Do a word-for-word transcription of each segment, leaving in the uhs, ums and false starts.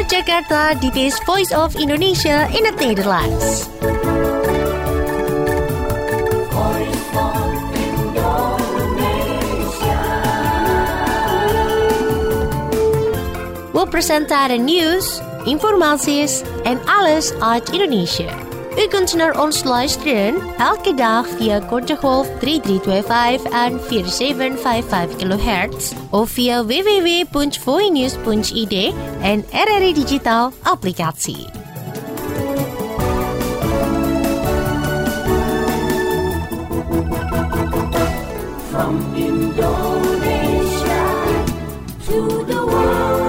Vanuit Jakarta, dit is Voice of Indonesia in het Nederlands. We presenteren nieuws, informaties en alles uit Indonesië. U kunt naar ons luisteren elke dag via korte golf drie drie twee vijf en vier zeven vijf vijf kilohertz of via w w w punt voinews punt i d en R R I Digital applicatie. From Indonesia to the world.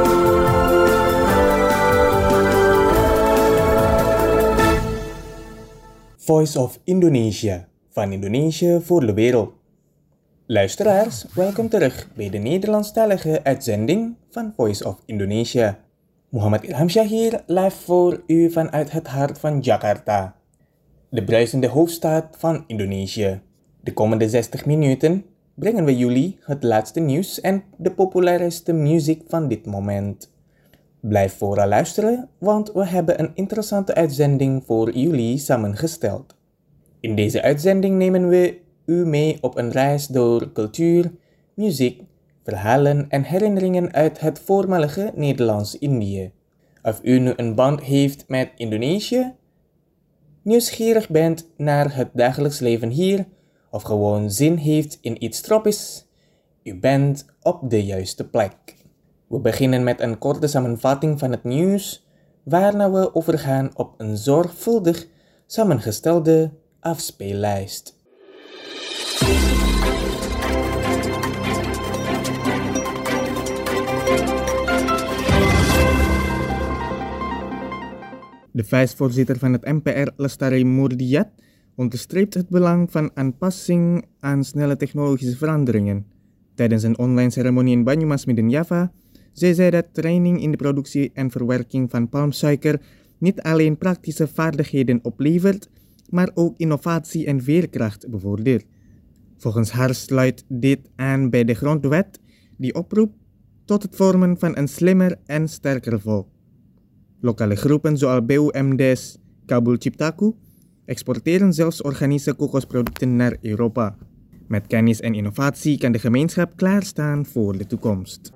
Voice of Indonesia, van Indonesië voor de wereld. Luisteraars, welkom terug bij de Nederlandstalige uitzending van Voice of Indonesia. Muhammad Ilham Shahir live voor u vanuit het hart van Jakarta, de bruisende hoofdstad van Indonesië. De komende zestig minuten brengen we jullie het laatste nieuws en de populairste muziek van dit moment. Blijf vooral luisteren, want we hebben een interessante uitzending voor jullie samengesteld. In deze uitzending nemen we u mee op een reis door cultuur, muziek, verhalen en herinneringen uit het voormalige Nederlands-Indië. Of u nu een band heeft met Indonesië, nieuwsgierig bent naar het dagelijks leven hier, of gewoon zin heeft in iets tropisch, u bent op de juiste plek. We beginnen met een korte samenvatting van het nieuws, waarna we overgaan op een zorgvuldig samengestelde afspeellijst. De vicevoorzitter van het M P R, Lestari Murdiat, onderstreept het belang van aanpassing aan snelle technologische veranderingen. Tijdens een online ceremonie in Banyumas, Midden Java, zei zij dat training in de productie en verwerking van palmsuiker niet alleen praktische vaardigheden oplevert, maar ook innovatie en veerkracht bevordert. Volgens haar sluit dit aan bij de grondwet die oproept tot het vormen van een slimmer en sterker volk. Lokale groepen zoals B U M D's Kabul Ciptaku exporteren zelfs organische kokosproducten naar Europa. Met kennis en innovatie kan de gemeenschap klaarstaan voor de toekomst.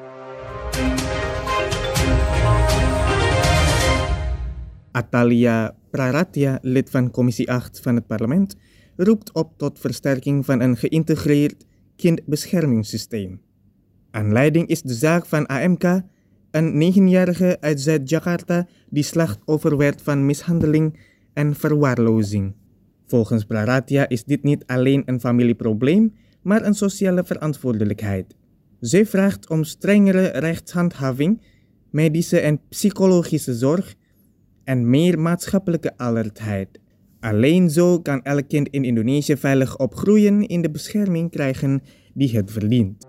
Atalia Praratya, lid van Commissie acht van het parlement, roept op tot versterking van een geïntegreerd kindbeschermingssysteem. Aanleiding is de zaak van A M K, een negenjarige uit Zuid-Jakarta die slachtoffer werd van mishandeling en verwaarlozing. Volgens Praratya is dit niet alleen een familieprobleem, maar een sociale verantwoordelijkheid. Zij vraagt om strengere rechtshandhaving, medische en psychologische zorg en meer maatschappelijke alertheid. Alleen zo kan elk kind in Indonesië veilig opgroeien en de bescherming krijgen die het verdient.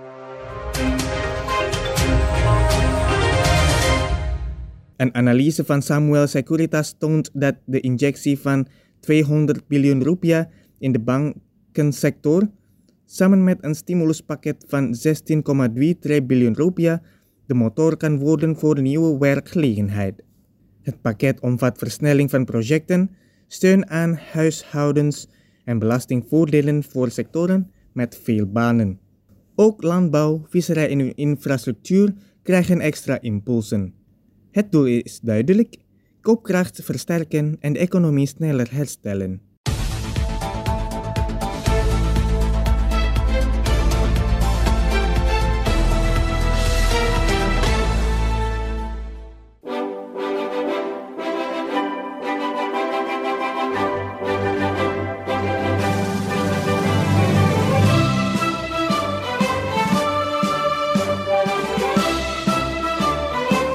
Een analyse van Samuel Securitas toont dat de injectie van tweehonderd biljoen rupiah in de bankensector, samen met een stimuluspakket van zestien komma twee biljoen rupiah, de motor kan worden voor nieuwe werkgelegenheid. Het pakket omvat versnelling van projecten, steun aan huishoudens en belastingvoordelen voor sectoren met veel banen. Ook landbouw, visserij en infrastructuur krijgen extra impulsen. Het doel is duidelijk: koopkracht versterken en de economie sneller herstellen.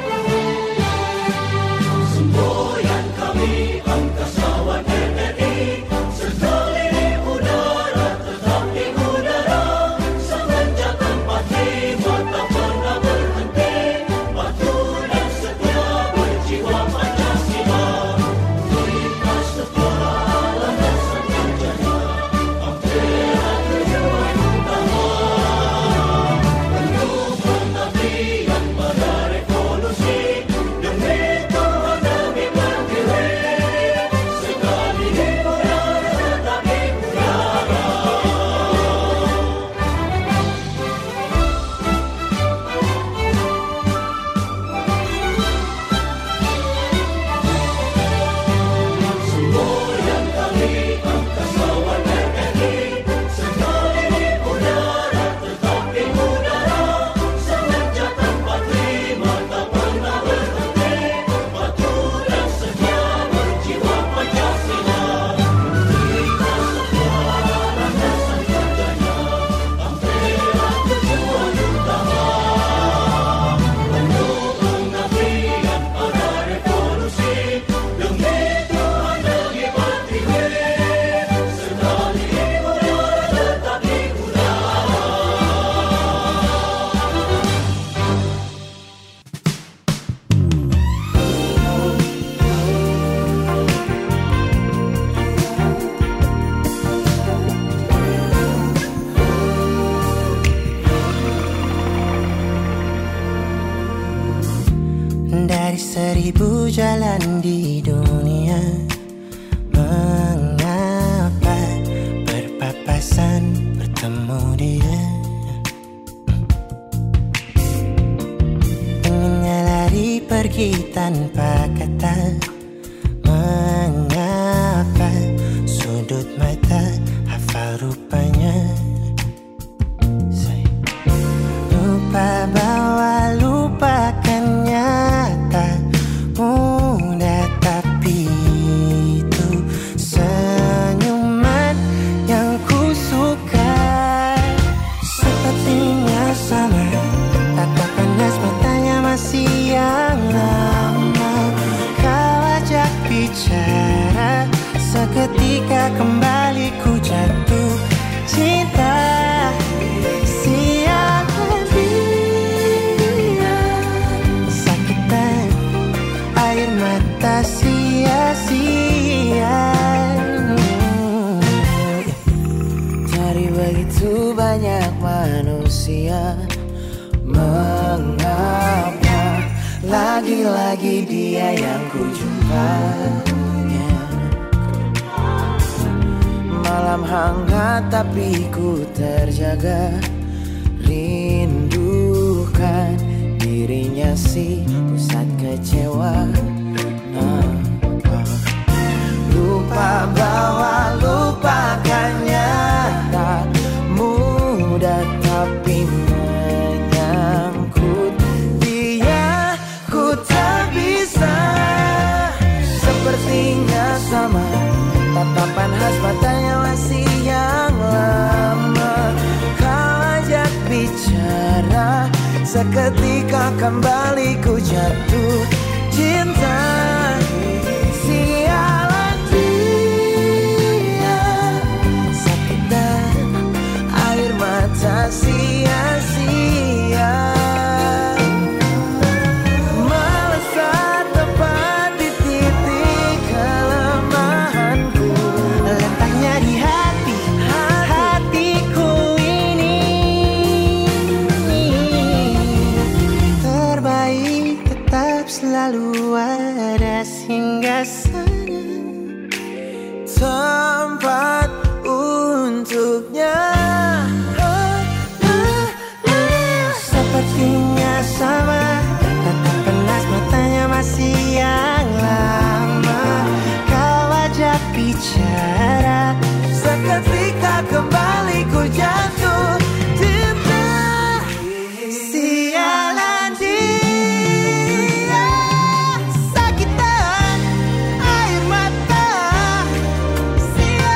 Semboyan kami angkasawan R R I. Seribu jalan di dunia, mengapa berpapasan bertemu dia? Inginnya lari pergi tanpa kata, mengapa sudut mata hafal rupanya? Lupa bahwa lupakan nyata mudah, tapi itu senyuman yang ku suka. Sepertinya sama, tatapan khas matanya masih yang lama. Kau ajak bicara, seketika kembali ku jatuh cinta. Sia-sia. Dari begitu banyak manusia, mengapa lagi-lagi dia yang ku jumpa? Malam hangat tapi ku terjaga, rindukan dirinya si pusat kecewa. Lupa bahwa lupakannya tak mudah, tapi menyangkut dia ku tak bisa. Sepertinya sama, tatapan khas matanya masih yang lama. Kau ajak bicara, seketika kembali ku jatuh cinta. Sialan dia, sakitan air mata sia-sia. Melesat tepat di titik kelemahanku, letaknya di hati, hatiku ini. Terbaik tetap selalu ada hingga sana, tempat untuknya. Oh, oh, oh. Sepertinya sama, tatapan khas matanya masih yang lama. Kau ajak bicara, seketika kembali ku jatuh cinta. Sialan dia, sakitan air mata sia.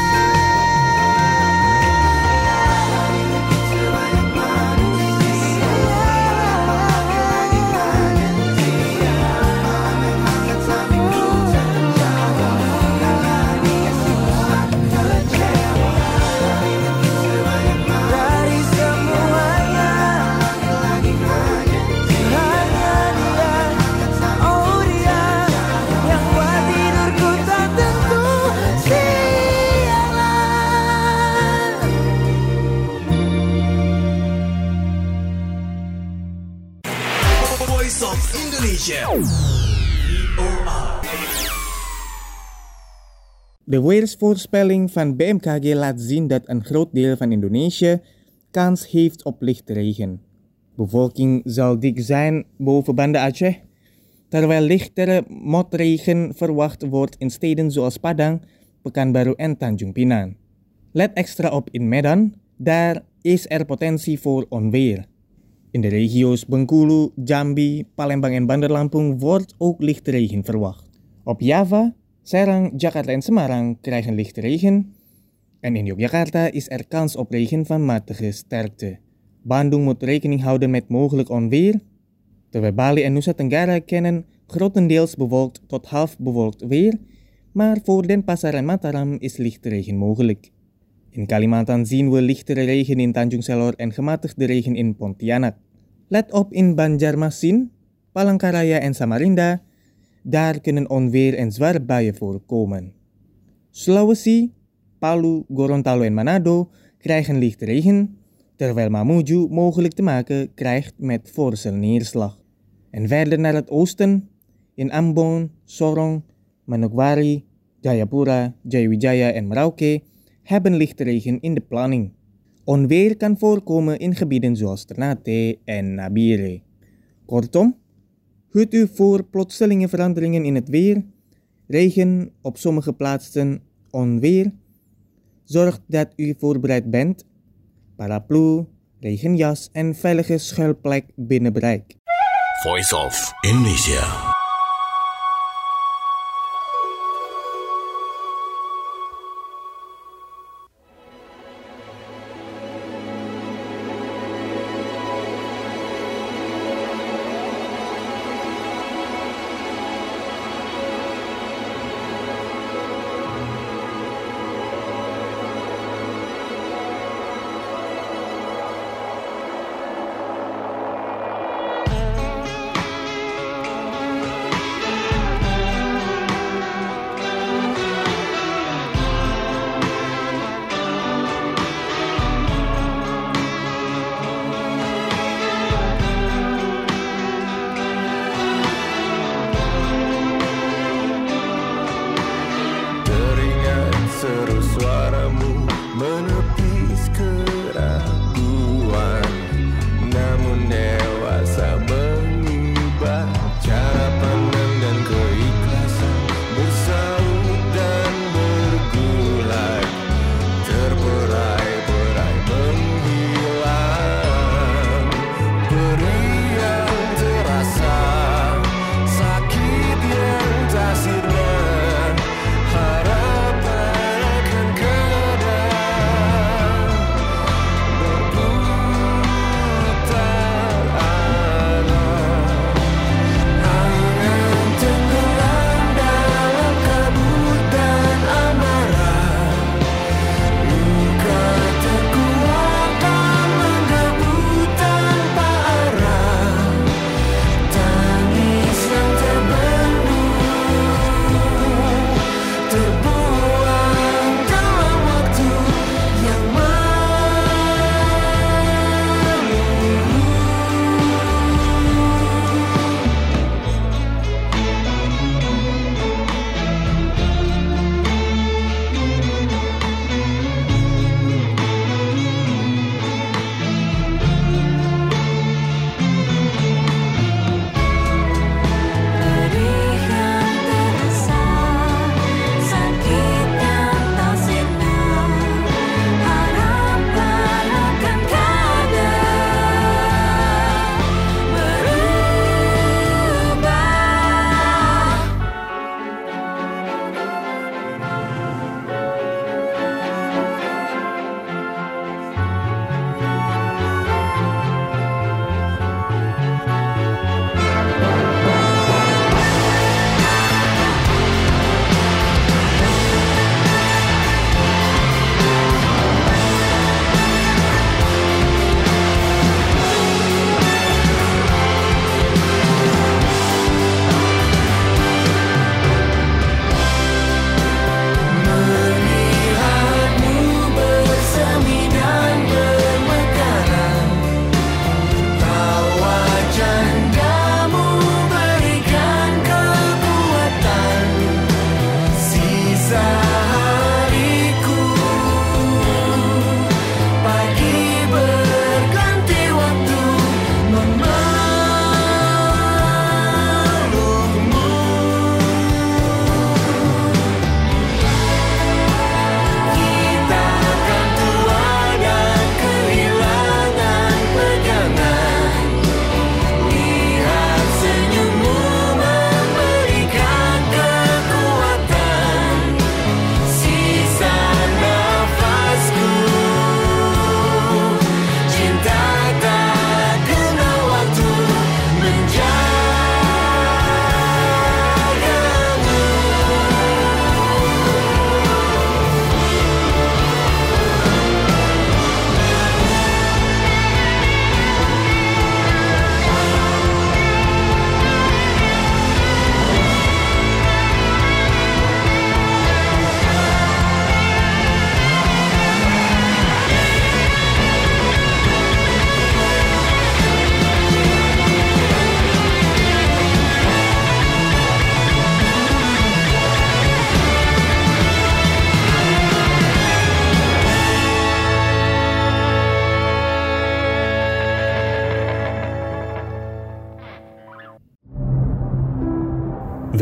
Dari semuanya hanya dia, oh dia yang buat tidurku tak tentu. Sialan. Voice of Indonesia. De weersvoorspelling van B M K G laat zien dat een groot deel van Indonesië kans heeft op lichte regen. Bevolking zal dik zijn boven Banda Aceh, terwijl lichtere motregen verwacht wordt in steden zoals Padang, Pekanbaru en Tanjung Pinang. Let extra op in Medan, daar is er potentie voor onweer. In de regio's Bengkulu, Jambi, Palembang en Bandar Lampung wordt ook lichte regen verwacht. Op Java, Serang, Jakarta en Semarang krijgen lichte regen. En in Yogyakarta is er kans op regen van matige sterkte. Bandung moet rekening houden met mogelijk onweer, terwijl Bali en Nusa Tenggara kennen grotendeels bewolkt tot half bewolkt weer, maar voor Denpasar en Mataram is lichte regen mogelijk. In Kalimantan zien we lichtere regen in Tanjung Selor en gematigde regen in Pontianak. Let op in Banjarmasin, Palangkaraya en Samarinda, daar kunnen onweer en zware buien voorkomen. Sulawesi, Palu, Gorontalo en Manado krijgen lichte regen, terwijl Mamuju mogelijk te maken krijgt met forse neerslag. En verder naar het oosten, in Ambon, Sorong, Manokwari, Jayapura, Jayawijaya en Merauke hebben lichte regen in de planning. Onweer kan voorkomen in gebieden zoals Ternate en Nabire. Kortom, houdt u voor plotselinge veranderingen in het weer, regen, op sommige plaatsen onweer. Zorg dat u voorbereid bent, paraplu, regenjas en veilige schuilplek binnen bereik. Voice of Indonesia.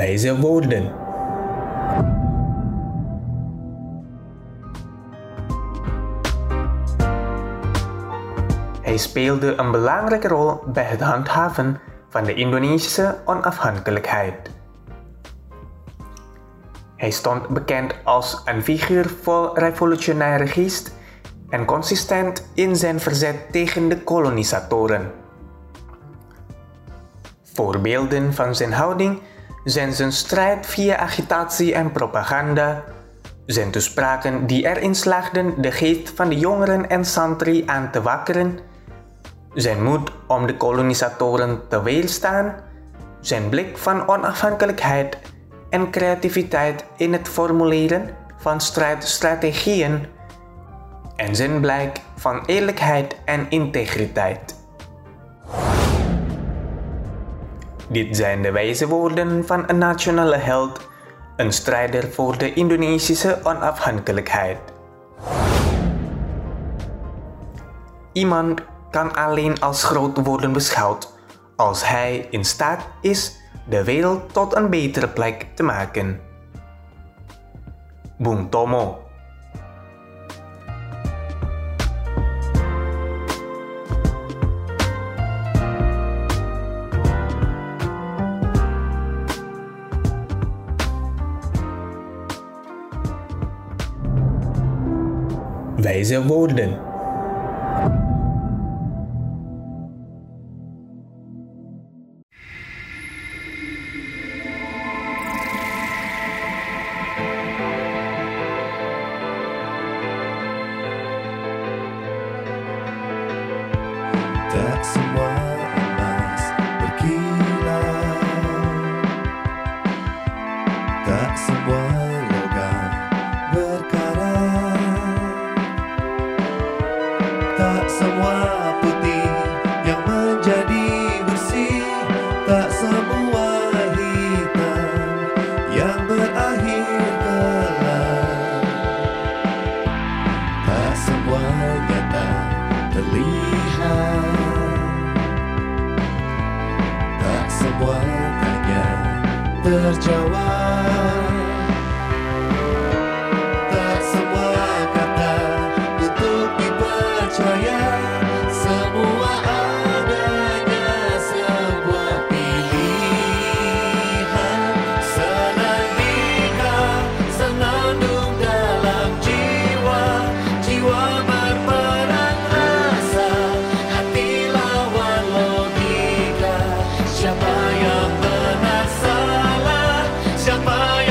wijze woorden. Hij speelde een belangrijke rol bij het handhaven van de Indonesische onafhankelijkheid. Hij stond bekend als een figuur vol revolutionaire geest en consistent in zijn verzet tegen de kolonisatoren. Voorbeelden van zijn houding zijn zijn strijd via agitatie en propaganda, zijn toespraken die erin slaagden de geest van de jongeren en santri aan te wakkeren, zijn moed om de kolonisatoren te weerstaan, zijn blik van onafhankelijkheid en creativiteit in het formuleren van strijdstrategieën en zijn blijk van eerlijkheid en integriteit. Dit zijn de wijze woorden van een nationale held, een strijder voor de Indonesische onafhankelijkheid. Iemand kan alleen als groot worden beschouwd als hij in staat is de wereld tot een betere plek te maken. Bung Tomo. Wijze woorden. Tak semua emas berkilau, tak semua logam berkarat, tak semua putih yang menjadi bersih, tak semua hitam yang berakhir gelap, tak semua nyata terlihat, tak semua tanya terjawab, tak semua kata untuk dipercaya, semua adanya sebuah pilihan. Senandika senandung dalam jiwa, jiwa berperang rasa, hati lawan logika. Siapa yang benar salah, siapa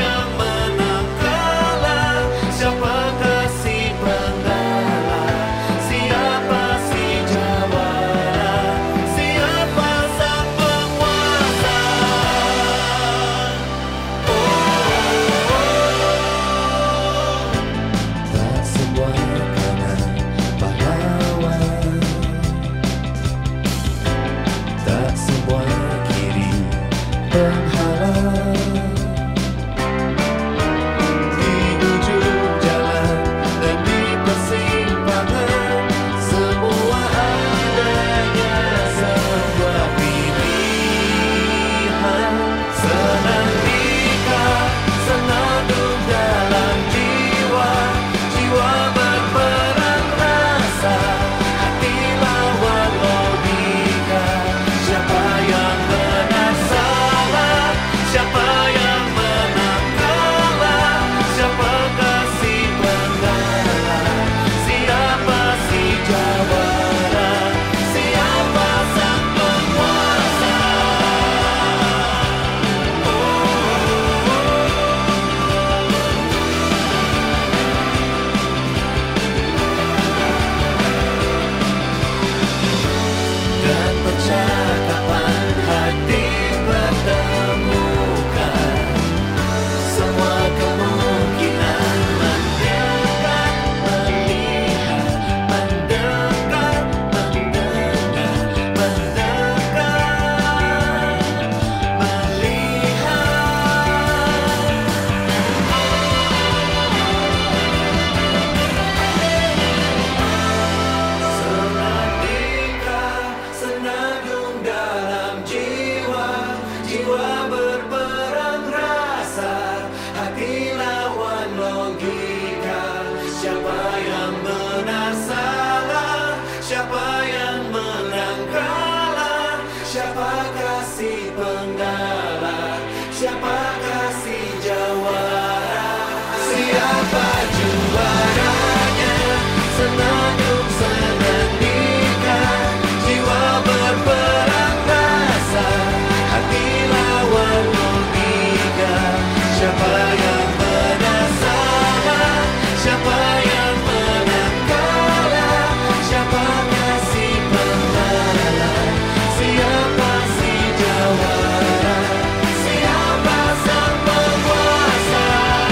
benar salah, siapa yang menang kalah, siapakah si penggalah, siapakah si jawara, siapa juaranya, senandung senandika, jiwa berperang rasa, hati lawan logika, siapa yang benar salah, siapa yang menang kalah, siapakah si penggalah, siapa si jawara, siapa sang penguasa.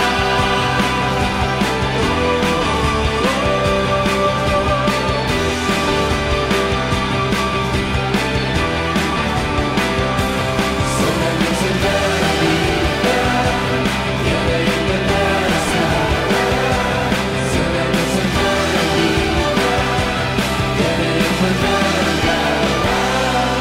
Senandung senandika, tiada yang benar salah. Senandung senandika, tiada yang benar kalah.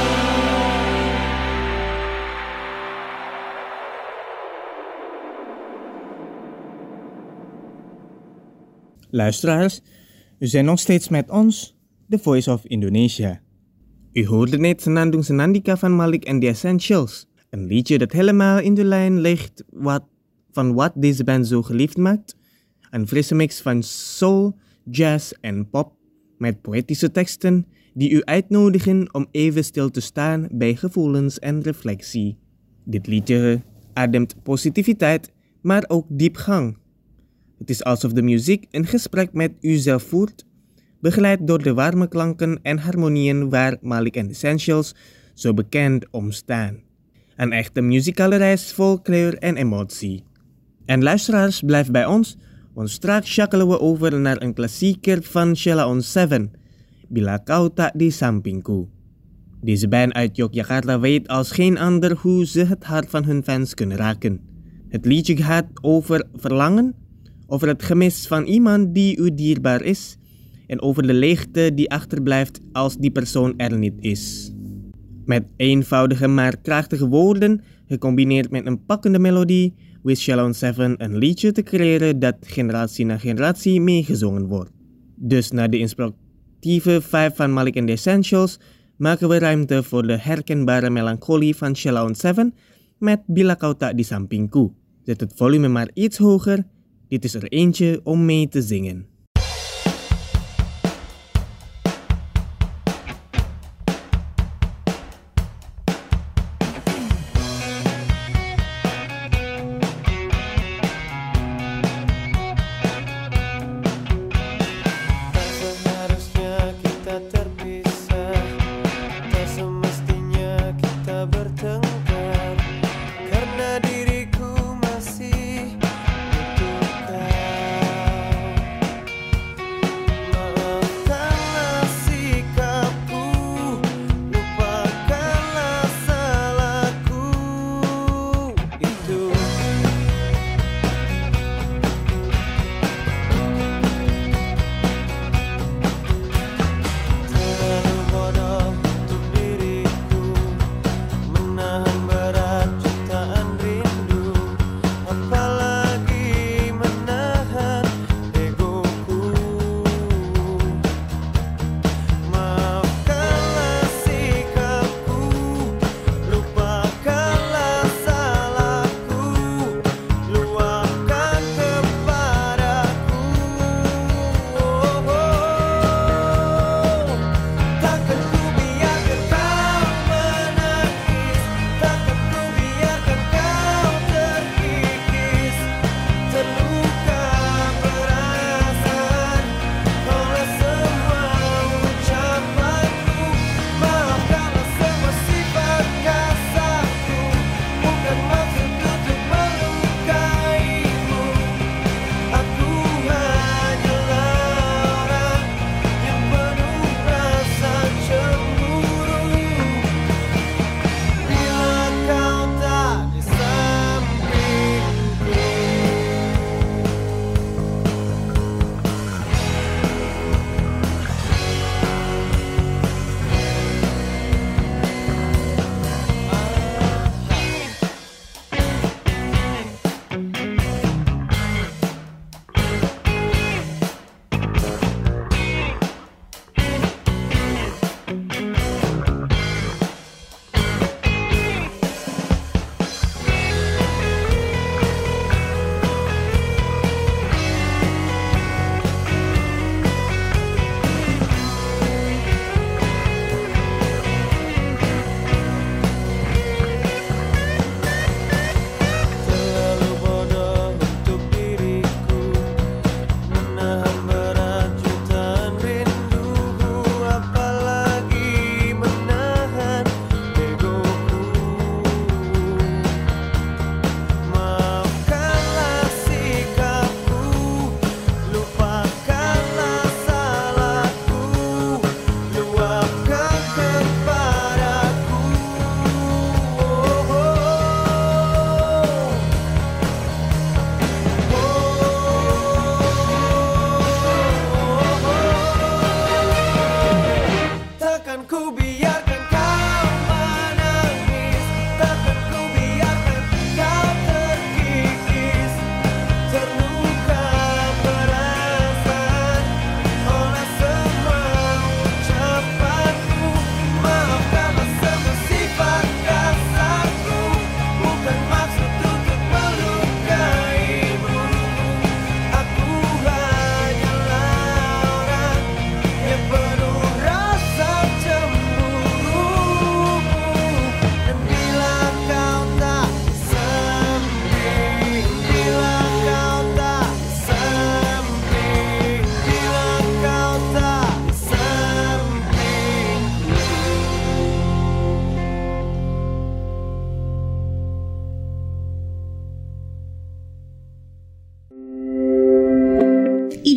Luisteraars, u zijn nog steeds met ons, The Voice of Indonesia. U hoorde net Senandung Senandika van Malik and the Essentials. Een liedje dat helemaal in de lijn ligt wat, van wat deze band zo geliefd maakt. Een frisse mix van soul, jazz en pop met poëtische teksten die u uitnodigen om even stil te staan bij gevoelens en reflectie. Dit liedje ademt positiviteit, maar ook diepgang. Het is alsof de muziek een gesprek met uzelf voert, begeleid door de warme klanken en harmonieën waar Malik and the Essentials zo bekend om staan. Een echte muzikale reis vol kleur en emotie. En luisteraars, blijf bij ons, want straks schakelen we over naar een klassieker van Sheila on Seven, Bila Kau Tak Di Sampingku. Deze band uit Yogyakarta weet als geen ander hoe ze het hart van hun fans kunnen raken. Het liedje gaat over verlangen, over het gemis van iemand die u dierbaar is en over de leegte die achterblijft als die persoon er niet is. Met eenvoudige maar krachtige woorden, gecombineerd met een pakkende melodie, wist Sheila on Seven een liedje te creëren dat generatie na generatie meegezongen wordt. Dus na de inspiratieve vibe van Malik and the Essentials maken we ruimte voor de herkenbare melancholie van Sheila on Seven met Bila Kau Tak Di Sampingku. Zet het volume maar iets hoger. Dit is er eentje om mee te zingen. Seharusnya kita terpisah, tak semestinya kita bertengkar, karena diriku masih butuh kau.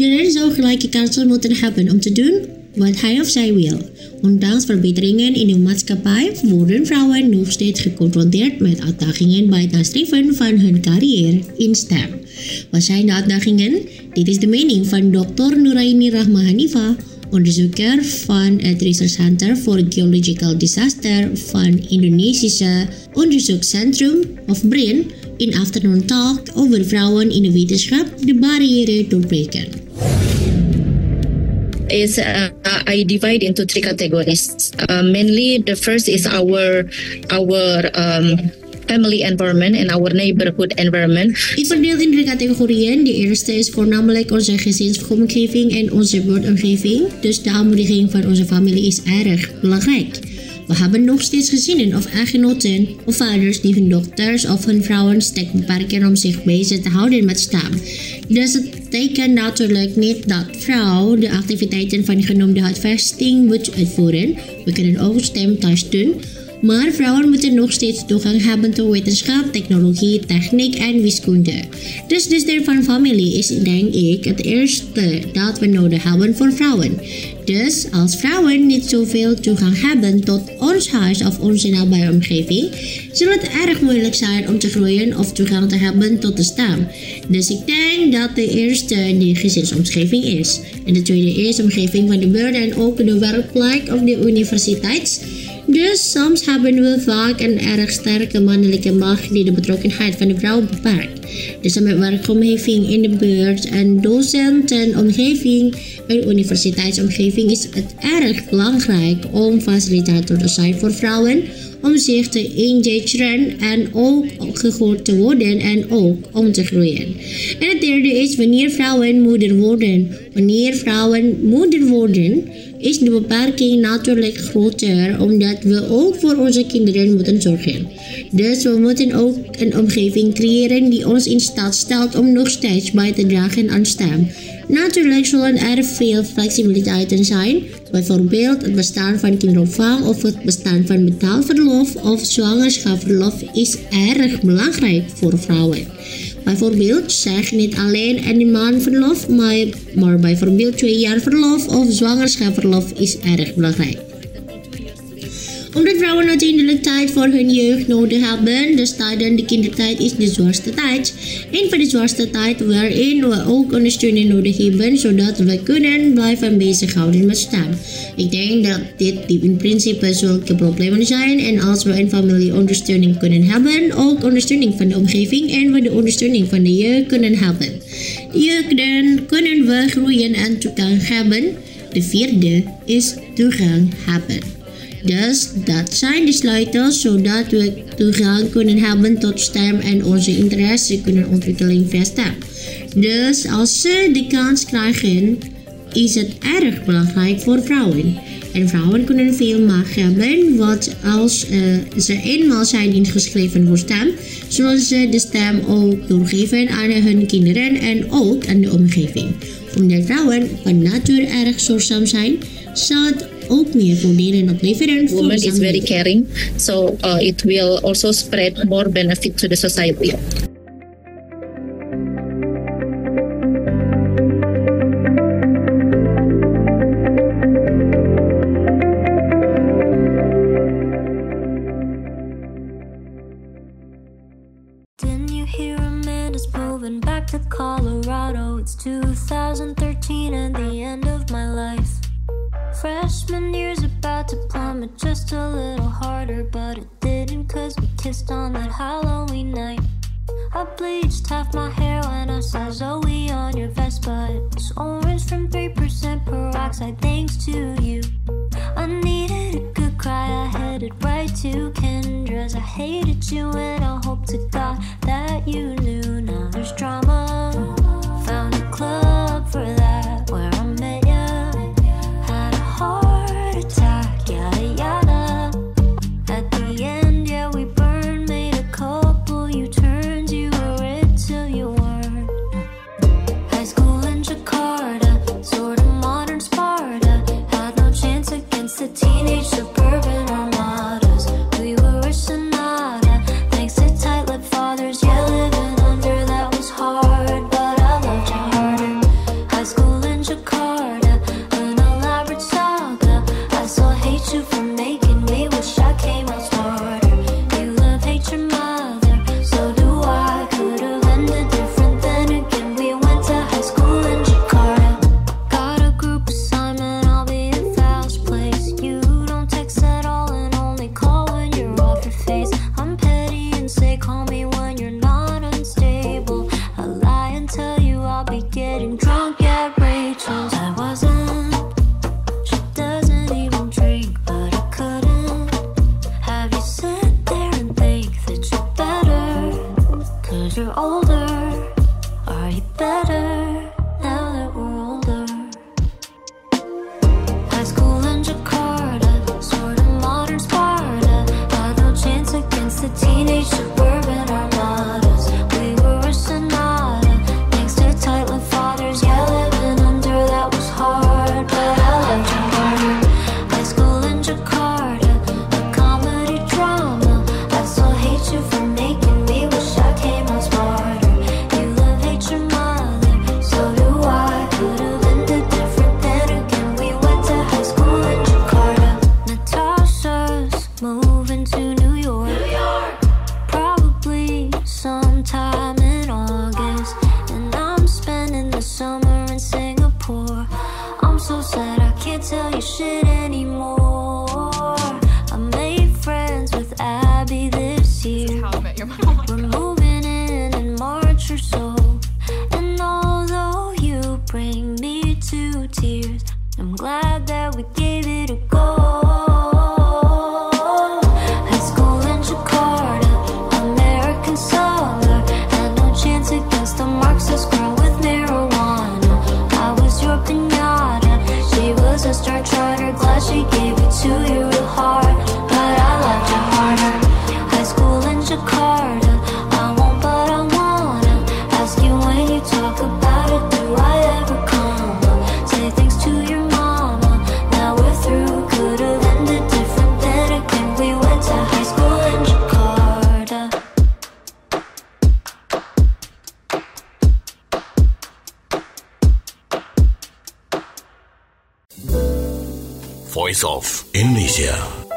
Iedereen zou gelijke kansen moeten hebben om te doen wat hij of zij wil. Ondanks verbeteringen in de maatschappij worden vrouwen nog steeds geconfronteerd met uitdagingen bij het nastreven van hun carrière in STEM. Wat zijn de uitdagingen? Dit is de mening van dokter Nuraini Rahma Hanifa, onderzoeker van het Research Center for Geological Disaster van Indonesische Onderzoekscentrum of B R I N in Afternoon Talk over vrouwen in de wetenschap de barrière doorbreken. Is uh, I divide into three categories. Uh, mainly, the first is our our um, family environment and our neighborhood environment. Ik verdeel in drie categorieën. De eerste is voornamelijk onze gezinsomgeving en onze buurtomgeving. Dus de aanmoediging van onze familie is erg belangrijk. We hebben nog steeds gezinnen of echtgenoten of vaders die hun dochters of hun vrouwen sterk beperken om zich bezig te houden met STEM. Dus het betekent natuurlijk niet dat vrouw de activiteiten van de genoemde huisvesting moet uitvoeren. We kunnen ook STEM thuis doen. Maar vrouwen moeten nog steeds toegang hebben tot wetenschap, technologie, techniek en wiskunde. Dus de steun van familie is, denk ik, het eerste dat we nodig hebben voor vrouwen. Dus als vrouwen niet zoveel toegang hebben tot ons huis of onze nabije omgeving, zal het erg moeilijk zijn om te groeien of toegang te hebben tot de STEM. Dus ik denk dat de eerste de gezinsomgeving is. En de tweede is de omgeving van de buurt en ook de werkplek of de universiteit. Dus soms hebben we vaak een erg sterke mannelijke macht die de betrokkenheid van de vrouw beperkt. Dus met werkomgeving in de buurt en docentenomgeving en universiteitsomgeving is het erg belangrijk om facilitator te zijn voor vrouwen, om zich te engageren en ook gehoord te worden en ook om te groeien. En het derde is wanneer vrouwen moeder worden. Wanneer vrouwen moeder worden, is de beperking natuurlijk groter, omdat we ook voor onze kinderen moeten zorgen. Dus we moeten ook een omgeving creëren die ons in staat stelt om nog steeds bij te dragen aan STEM. Natuurlijk zullen er veel flexibiliteiten zijn, bijvoorbeeld het bestaan van kinderopvang of het bestaan van betaalverlof of zwangerschapsverlof is erg belangrijk voor vrouwen. Bijvoorbeeld zeg niet alleen een maand verlof, maar, maar bijvoorbeeld twee jaar verlof of zwangerschapsverlof is erg belangrijk. Omdat vrouwen uiteindelijk tijd voor hun jeugd nodig hebben, dus tijdens de kindertijd is de zwaarste tijd. Een van de zwaarste tijd waarin we ook ondersteuning nodig hebben, zodat we kunnen blijven bezighouden met STEM. Ik denk dat dit in principe zulke problemen zijn en als we een familie ondersteuning kunnen hebben, ook ondersteuning van de omgeving en we de ondersteuning van de jeugd kunnen hebben. De jeugd dan kunnen we groeien en toegang hebben. De vierde is toegang hebben. Dus dat zijn de sleutels zodat we toegang kunnen hebben tot STEM en onze interesse kunnen ontwikkelen via STEM. Dus als ze de kans krijgen, is het erg belangrijk voor vrouwen. En vrouwen kunnen veel macht hebben, want als uh, ze eenmaal zijn ingeschreven voor STEM, zullen ze de STEM ook doorgeven aan hun kinderen en ook aan de omgeving. Omdat vrouwen van nature erg zorgzaam zijn, zal het ook meer voordelen opleveren voor Woman de is very caring, so uh, it will also spread more benefit to the society. Colorado, it's two thousand thirteen and the end of my life. Freshman year's about to plummet just a little harder, but it didn't cause we kissed on that Halloween night. I bleached half my hair when I saw Zoe on your vest, but it was orange from three percent peroxide thanks to you. I needed a good cry, I headed right to Kendra's. I hated you and I hope to God that you knew. Now there's drama, found a club for that where I met ya. Had a heart attack, yada yada. At the end, yeah, we burned, made a couple U-turns. You were it till you weren't. High school in Jakarta, sort of modern Sparta. Had no chance against the teenage suburban armadas. We were a sonata, thanks to tight-lipped fathers, yeah, living on wish it anymore. I made friends with Abby this year. We're moving in in March or so. And although you bring me to tears, I'm glad that we gave it a go. High school in Jakarta, American summer, had no chance against the Marxist girl with marijuana. I was your piñata, she was a star trotter, glad she gave it to you real hard, but I loved you harder. High school in Jakarta, I won't but I wanna ask you when you talk about it, do I ever come? Say thanks to your mama, now we're through, could have ended different, then again we went to high school in Jakarta. Voice of Indonesia.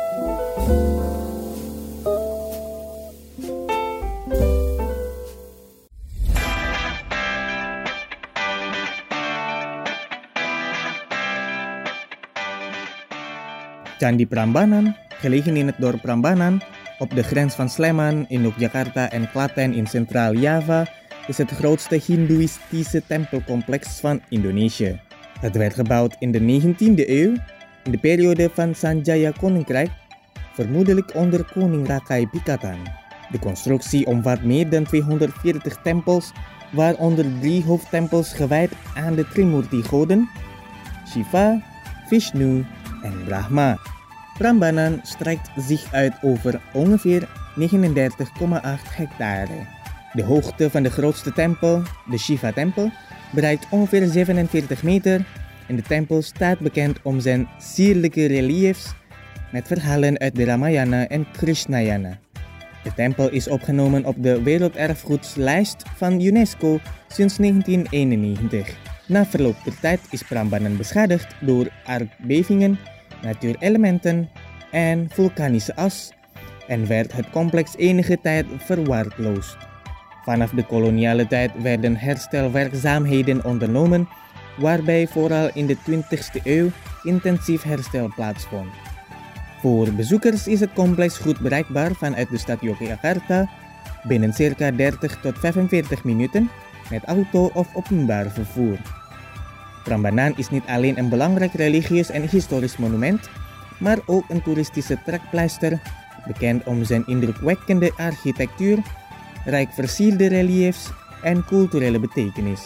Candi Prambanan, gelegen in het dorp Prambanan, op de grens van Sleman in Yogyakarta en Klaten in Centraal Java, is het grootste Hindoeïstische tempelcomplex van Indonesië. Het werd gebouwd in de negentiende eeuw, in de periode van Sanjaya Koninkrijk, vermoedelijk onder koning Rakai Pikatan. De constructie omvat meer dan tweehonderdveertig tempels, waaronder drie hoofdtempels gewijd aan de Trimurti-goden, Shiva, Vishnu en Brahma. Prambanan strekt zich uit over ongeveer negenendertig komma acht hectare. De hoogte van de grootste tempel, de Shiva-tempel, bereikt ongeveer zevenenveertig meter en de tempel staat bekend om zijn sierlijke reliëfs met verhalen uit de Ramayana en Krishnayana. De tempel is opgenomen op de werelderfgoedlijst van UNESCO sinds negentien eenennegentig. Na verloop der tijd is Prambanan beschadigd door aardbevingen, natuurelementen en vulkanische as en werd het complex enige tijd verwaarloosd. Vanaf de koloniale tijd werden herstelwerkzaamheden ondernomen, waarbij vooral in de twintigste eeuw intensief herstel plaatsvond. Voor bezoekers is het complex goed bereikbaar vanuit de stad Yogyakarta binnen circa dertig tot vijfenveertig minuten met auto of openbaar vervoer. Prambanan is niet alleen een belangrijk religieus en historisch monument, maar ook een toeristische trekpleister, bekend om zijn indrukwekkende architectuur, rijk versierde reliëfs en culturele betekenis.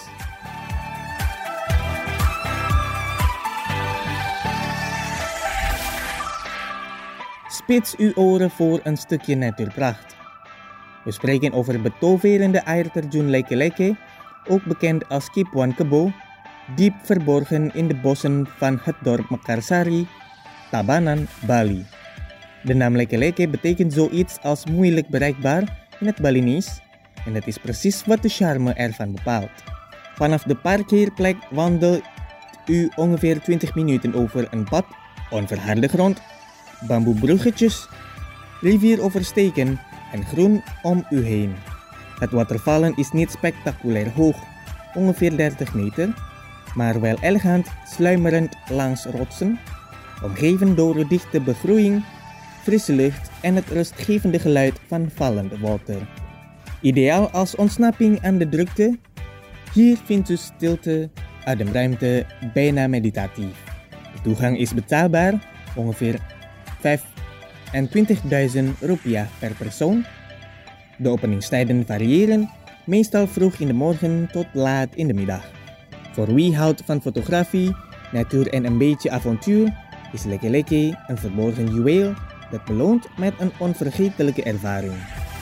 Spits uw oren voor een stukje natuurpracht. We spreken over betoverende aardterjoen Leke Leke, ook bekend als Kipuan Kebo, diep verborgen in de bossen van het dorp Mekarsari, Tabanan, Bali. De naam Leke Leke betekent zoiets als moeilijk bereikbaar in het Balinese en dat is precies wat de charme ervan bepaalt. Vanaf de parkeerplek wandelt u ongeveer twintig minuten over een pad, onverharde grond, bamboebruggetjes, rivier oversteken en groen om u heen. Het watervallen is niet spectaculair hoog, ongeveer dertig meter, maar wel elegant sluimerend langs rotsen, omgeven door dichte begroeiing, frisse lucht en het rustgevende geluid van vallend water. Ideaal als ontsnapping aan de drukte, hier vindt u stilte, ademruimte, bijna meditatief. De toegang is betaalbaar, ongeveer vijfentwintigduizend rupiah per persoon. De openingstijden variëren, meestal vroeg in de morgen tot laat in de middag. Voor wie houdt van fotografie, natuur en een beetje avontuur, is Leke Leke een verborgen juweel dat beloont met een onvergetelijke ervaring.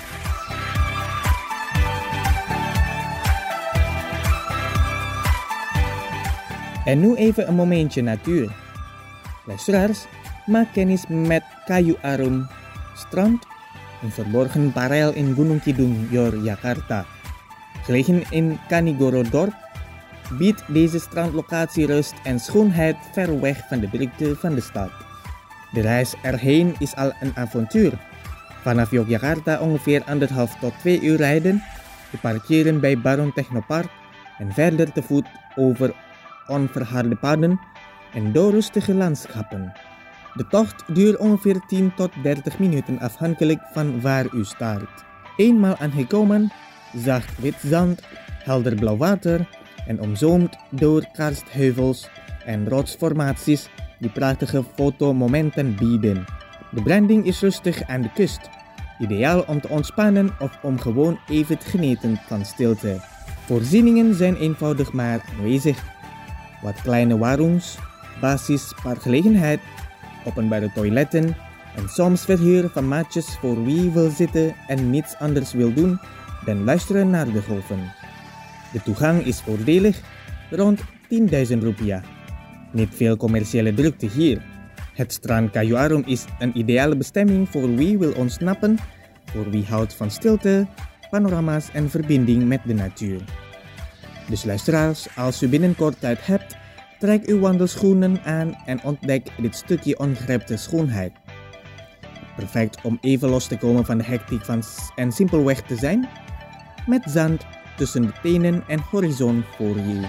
En nu even een momentje natuur. Luisteraars, maak kennis met Kayu Arum Strand, een verborgen parel in Gunung Kidung, Yogyakarta. Gelegen in Kanigoro dorp, biedt deze strandlocatie rust en schoonheid ver weg van de drukte van de stad. De reis erheen is al een avontuur. Vanaf Yogyakarta ongeveer anderhalf tot twee uur rijden, te parkeren bij Baron Technopark en verder te voet over onverharde paden en doorrustige landschappen. De tocht duurt ongeveer tien tot dertig minuten afhankelijk van waar u start. Eenmaal aangekomen, zacht wit zand, helder blauw water en omzoomd door karstheuvels en rotsformaties die prachtige fotomomenten bieden. De branding is rustig aan de kust, ideaal om te ontspannen of om gewoon even te genieten van stilte. Voorzieningen zijn eenvoudig maar aanwezig. Wat kleine warungs, basisparkgelegenheid, openbare toiletten en soms verhuur van matjes voor wie wil zitten en niets anders wil doen dan luisteren naar de golven. De toegang is voordelig, rond tienduizend rupiah. Niet veel commerciële drukte hier. Het strand Kayu Arum is een ideale bestemming voor wie wil ontsnappen, voor wie houdt van stilte, panorama's en verbinding met de natuur. Dus luisteraars, als u binnenkort tijd hebt, trek uw wandelschoenen aan en ontdek dit stukje ongerepte schoonheid. Perfect om even los te komen van de hectiek van s- en simpelweg te zijn, met zand tussen de tenen en horizon voor je.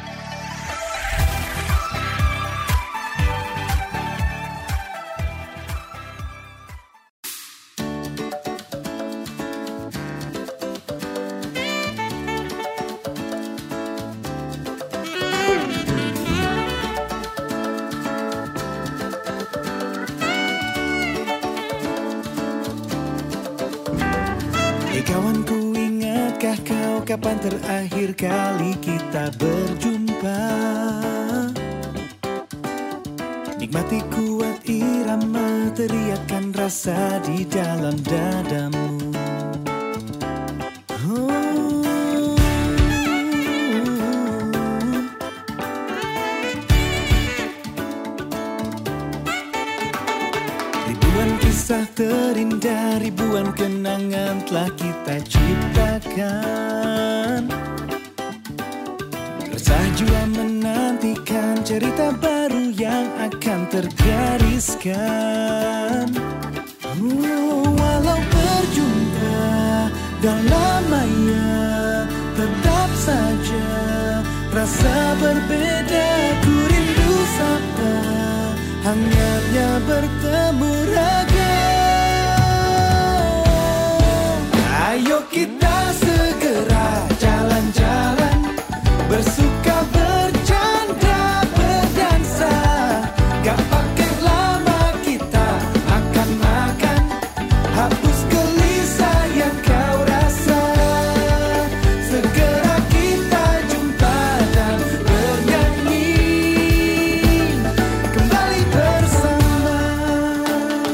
Hei kawanku, ingatkah kau kapan terakhir kali kita berjumpa? Nikmati kuat irama, teriakan rasa di dalam dadamu. Oh. Ribuan kisah terindah, ribuan kenangan telah kita ciptakan. Resah jua menantikan cerita baru yang akan tergariskan. Oh, walau berjumpa dalam maya, tetap saja rasa berbeda. Ku rindu sapa, hangatnya bertemu raga. Ayo kita segera jalan-jalan, bersuka bercanda berdansa. Gak pakai lama kita makan-makan, hapus gelisah yang kau rasa. Segera kita jumpa dan bernyanyi kembali bersama.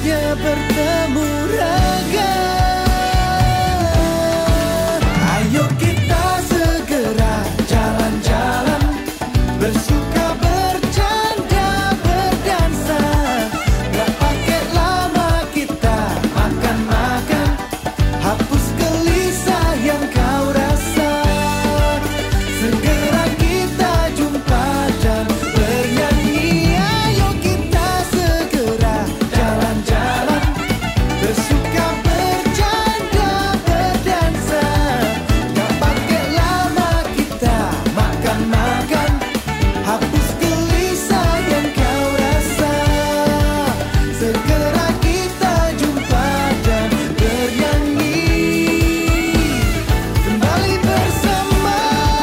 saatnya bertemu raga. Ayo kita segera jalan-jalan, bersuka bercanda berdansa. Gak pakai lama kita makan-makan, hapus gelisah yang kau rasa. Segera kita jumpa dan bernyanyi. Ayo kita segera jalan-jalan, bersuka bercanda berdansa. Gak pakai lama kita makan-makan, hapus gelisah yang kau rasa. Segera kita jumpa dan bernyanyi kembali bersama.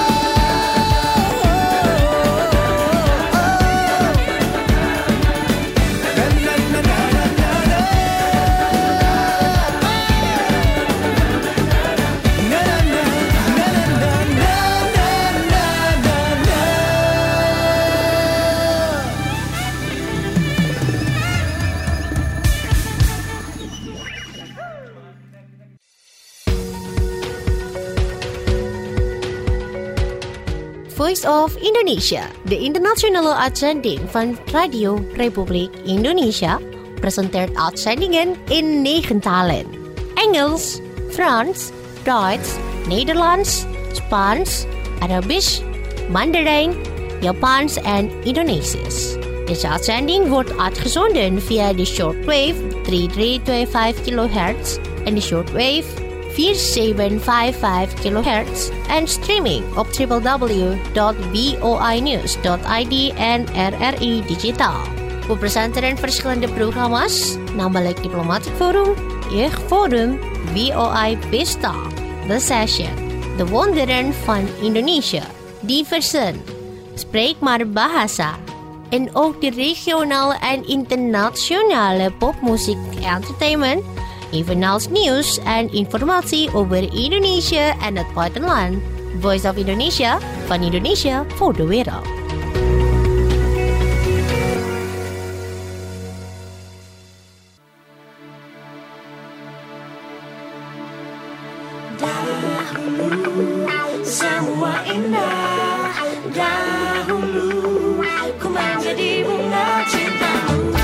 Voice of Indonesia, de internationale uitzending van Radio Republiek Indonesia, presenteert uitzendingen in negen talen: Engels, Frans, Duits, Nederlands, Spaans, Arabisch, Mandarijn, Japans en Indonesisch. Deze uitzending wordt uitgezonden via de shortwave drie drie twee vijf kilohertz en de shortwave vier zeven vijf vijf kilohertz en streaming op w w w dot voi news dot i d en R R I Digitaal. We presenteren verschillende programma's, namelijk Diplomatic Forum, Jeugdforum, V O I Pesta, The Session, De Wonderen van Indonesië, Diversen, Spreek maar Bahasa, en ook de regionale en internationale popmuziek entertainment, evenals nieuws en informatie over Indonesië en het buitenland. Voice of Indonesia, van Indonesia voor de wereld. Dahulu semua indah, dahulu ku menjadi bunga cintamu.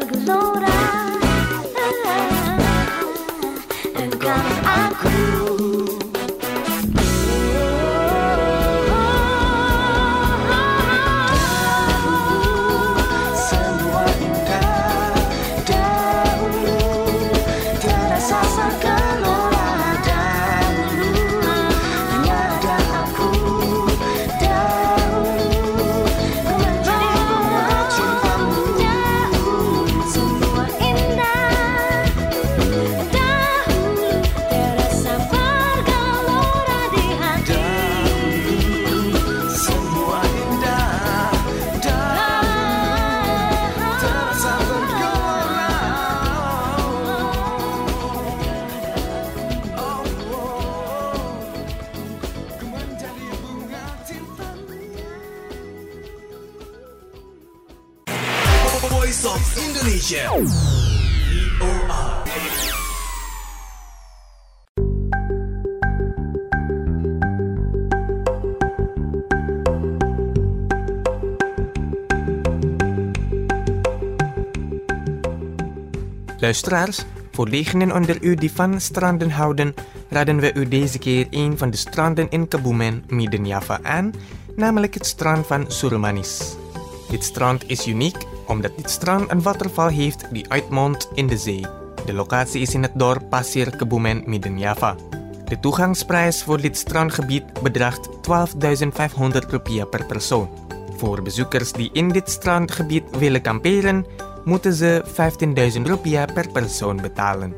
bergelora. Engkau aku. Semua indah dahulu, terasa bergelora dahulu. Hanya ada aku dahulu, ku menjadi bunga cintamu. Semua indah dahulu, terasa bergelora di hati. Semua indah dahulu, terasa bergelora. Oh, oh, ku menjadi bunga cintamu. Voice of Indonesia. V O R. Luisteraars, voor degenen onder u die van stranden houden, raden we u deze keer een van de stranden in Kebumen, Midden-Java aan, namelijk het strand van Surumanis. Dit strand is uniek omdat dit strand een waterval heeft die uitmondt in de zee. De locatie is in het dorp Pasir Kebumen, Midden-Java. De toegangsprijs voor dit strandgebied bedraagt twaalfduizend vijfhonderd rupiah per persoon. Voor bezoekers die in dit strandgebied willen kamperen, moeten ze vijftienduizend rupiah per persoon betalen.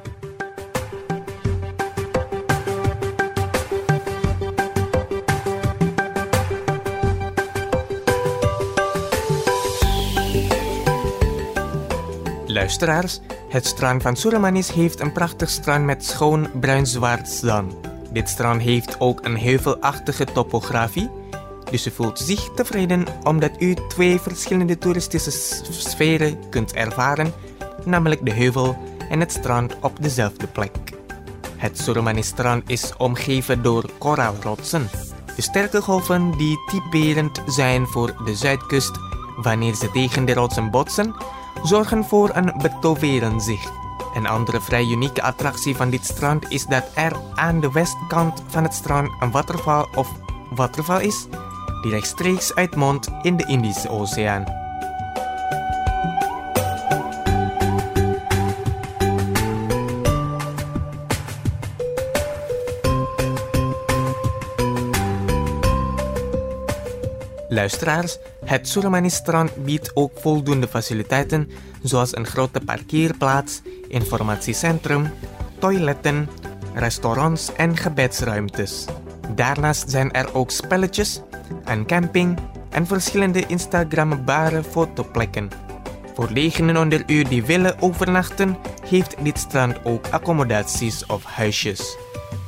Luisteraars, het strand van Surumanis heeft een prachtig strand met schoon bruin-zwart zand. Dit strand heeft ook een heuvelachtige topografie, dus u voelt zich tevreden omdat u twee verschillende toeristische sferen kunt ervaren, namelijk de heuvel en het strand op dezelfde plek. Het Surumanis-strand is omgeven door koraalrotsen, de sterke golven die typerend zijn voor de zuidkust wanneer ze tegen de rotsen botsen, zorgen voor een betoverend zicht. Een andere vrij unieke attractie van dit strand is dat er aan de westkant van het strand een waterval of waterval is die rechtstreeks uitmondt in de Indische Oceaan. Luisteraars, het Surumanis-strand biedt ook voldoende faciliteiten zoals een grote parkeerplaats, informatiecentrum, toiletten, restaurants en gebedsruimtes. Daarnaast zijn er ook spelletjes, een camping en verschillende instagrammabare fotoplekken. Voor degenen onder u die willen overnachten, heeft dit strand ook accommodaties of huisjes.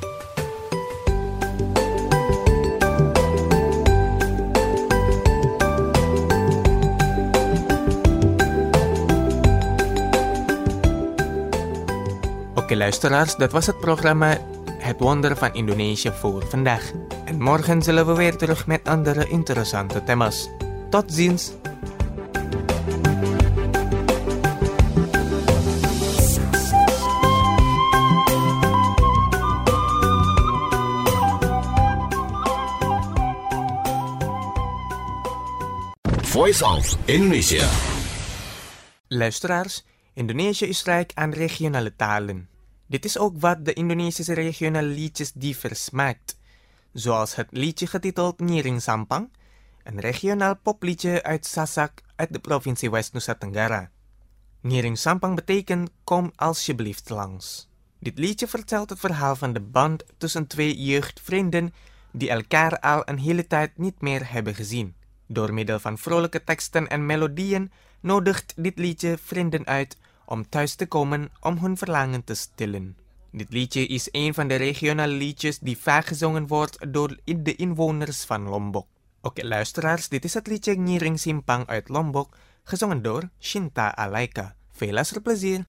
Oké luisteraars, dat was het programma Het Wonder van Indonesië voor vandaag. En morgen zullen we weer terug met andere interessante thema's. Tot ziens! Voice of Indonesia. Luisteraars, Indonesië is rijk aan regionale talen. Dit is ook wat de Indonesische regionale liedjes divers maakt. Zoals het liedje getiteld Ngiring Sampang, een regionaal popliedje uit Sasak uit de provincie West-Nusa Tenggara. Ngiring Sampang betekent kom alsjeblieft langs. Dit liedje vertelt het verhaal van de band tussen twee jeugdvrienden die elkaar al een hele tijd niet meer hebben gezien. Door middel van vrolijke teksten en melodieën nodigt dit liedje vrienden uit om thuis te komen om hun verlangen te stillen. Dit liedje is een van de regionale liedjes die vaak gezongen wordt door de inwoners van Lombok. Oké luisteraars, dit is het liedje Ngiring Sampang uit Lombok, gezongen door Shinta Alaika. Veel luisterplezier!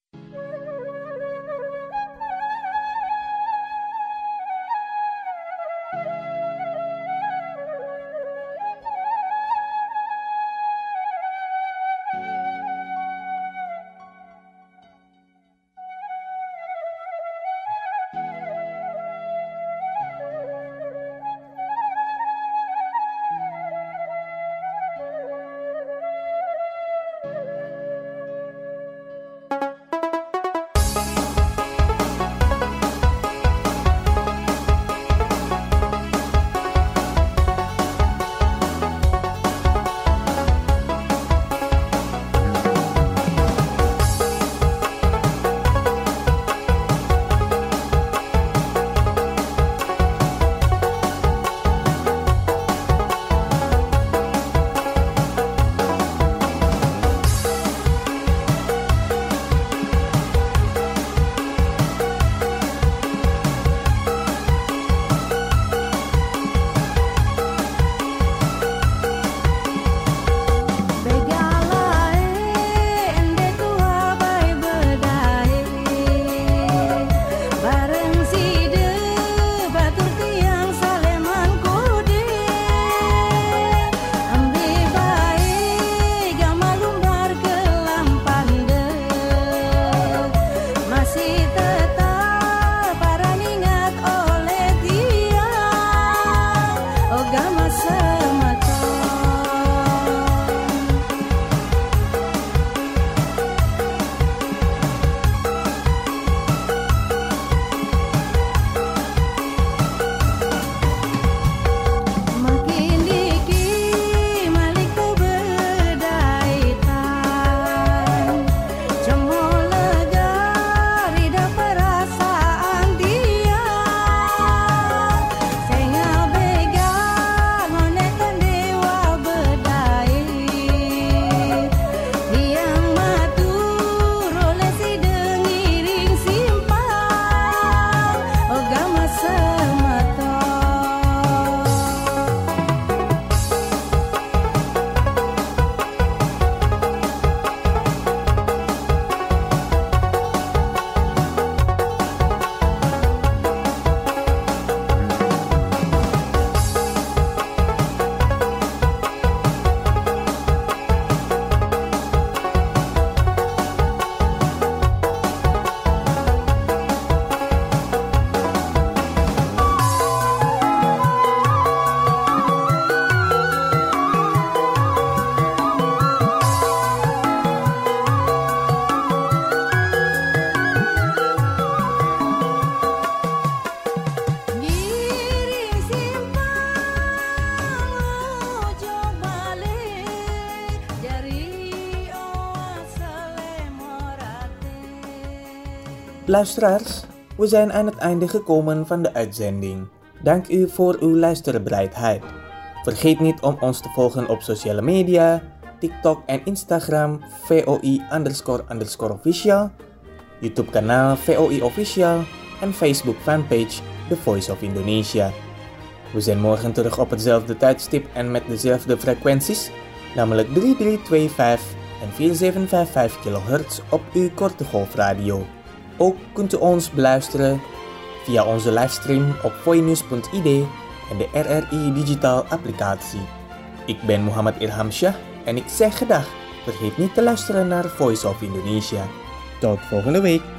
Luisteraars, we zijn aan het einde gekomen van de uitzending. Dank u voor uw luisterbereidheid. Vergeet niet om ons te volgen op sociale media, TikTok en Instagram V O I underscore underscore official, YouTube kanaal V O I official en Facebook fanpage The Voice of Indonesia. We zijn morgen terug op hetzelfde tijdstip en met dezelfde frequenties, namelijk drie drie twee vijf en vier zeven vijf vijf kilohertz op uw korte golfradio. Ook kunt u ons beluisteren via onze livestream op voinews punt I D en de R R I Digital applicatie. Ik ben Muhammad Irhamsyah en ik zeg gedag. Vergeet niet te luisteren naar Voice of Indonesia. Tot volgende week.